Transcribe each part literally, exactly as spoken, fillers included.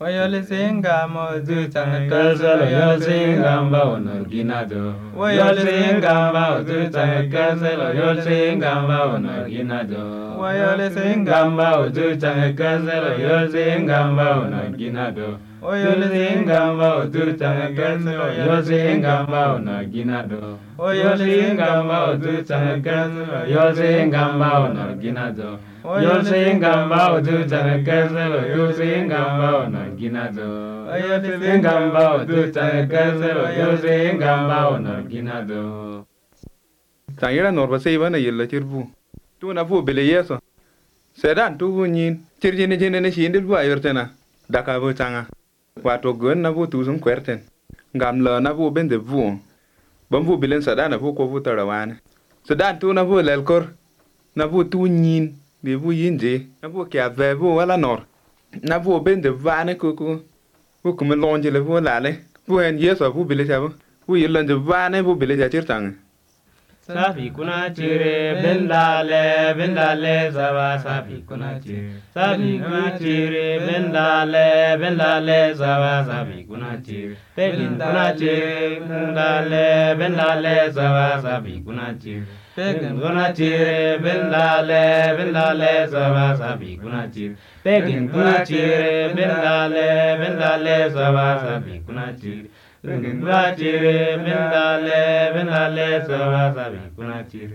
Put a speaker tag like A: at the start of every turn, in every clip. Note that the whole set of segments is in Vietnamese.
A: Wayole singa mozu tanga
B: Kaselo yol singamba ono ginado. Yol singamba ozu tanga kaselo yol singamba ono ginado.
A: Wayole singa
B: Gamba ozu tanga kaselo yol singamba ono ginado. Yol singamba ozu tanga kaselo yol singamba ono ginado. Yol singamba ozu tanga kaselo yol singamba ono ginado. Yol singamba ozu tanga kaselo yol singamba ono ginado. Yol singamba ozu tanga kaselo yol singamba ono ginado.
C: Tangira norba sei bana yella chirbu. Tu na fu bele yeso. Sedan tu bu nyin. Chirjine jine ne shindil bu ayortena. Daka bu tanga. Wato gon na bu tu sum kwerten. Ngam la na bu bende bu. Bam bu bilen sada na bu ko bu tarawane. Sedan tu na bu lelkor. Na bu tu nyin. Di bu yinje. Na bu kya ve bu wala nor. Na bu bende vane kuku. Bu kuma lonje le bu lale. Bu en yeso bu bile chabu. Bu yelanje vane bu bile chirtanga.
B: Safi kuna chire bendale bendale zava safi kuna chire safi kuna chire bendale bendale zava safi kuna chire pegin kuna chire bendale bendale zava safi kuna chire pegin kuna chire bendale bendale zava safi kuna chire pegin kuna chire bendale bendale zava safi kuna chire Kuna chire bendale bendale sawa sabi kuna chire.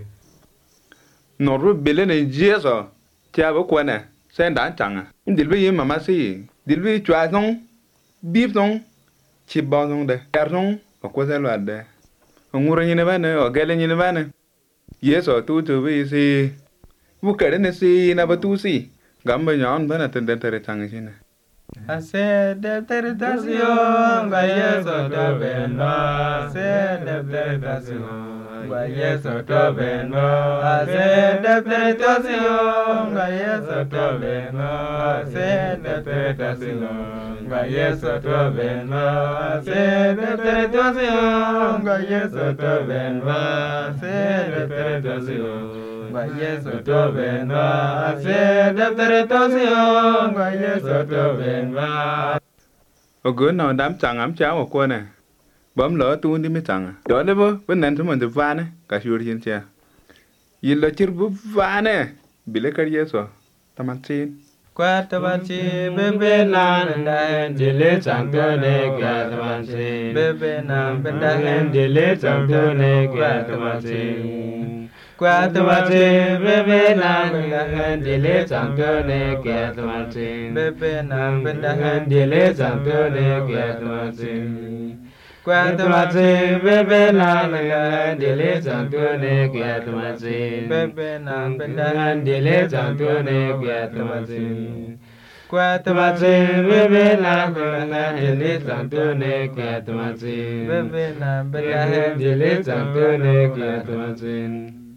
C: Noru bele ne jeso. Tia bo kwana. Sen dan tanga. Dilbi yim mama si. Dilbi chwa song. Bip song. Chi ba song de. Yar song. Ko se lo ade. Ngura nyine bane o gele nyine bane. Yeso tu tu bi si. Bu kere ne si na ba tu si. Gamba nyon bana tende tere tanga chine.
A: Ase de tentación, vaya soto venno. Ase de tentación, vaya soto venno. Ase de tentación, vaya soto venno. Ase de tentación, vaya soto venno. Ase de tentación, vaya soto venno. Ase de tentación. Vaya soto venva, se de tentación, vaya soto venva.
C: O gon na dam tanga am cha o kwana. Bam lo tu ndi mi tanga. Do le bo ben nan tumo de vane ka shur yin tia. Yilla chirbu vane. Bile kar yeso. Tamantin.
A: Kwata bachi
B: Bebe na nda dile chanto ne ga tamantin.
A: bebe na benda
B: Dile chanto ne ga tamantin. Kwata bachi bebe na nda dile chanto ne ga tamantin.
A: bebe na benda
B: Dile chanto ne ga tamantin. Kwata bachi bebe na nda dile chanto ne ga tamantin.
A: bebe na benda
B: Dile chanto ne ga tamantin.
A: kwata
B: Tamatsi bebe na kuna dile chanto ne ga tamantin.
A: bebe na benda
B: Dile chanto ne ga tamantin.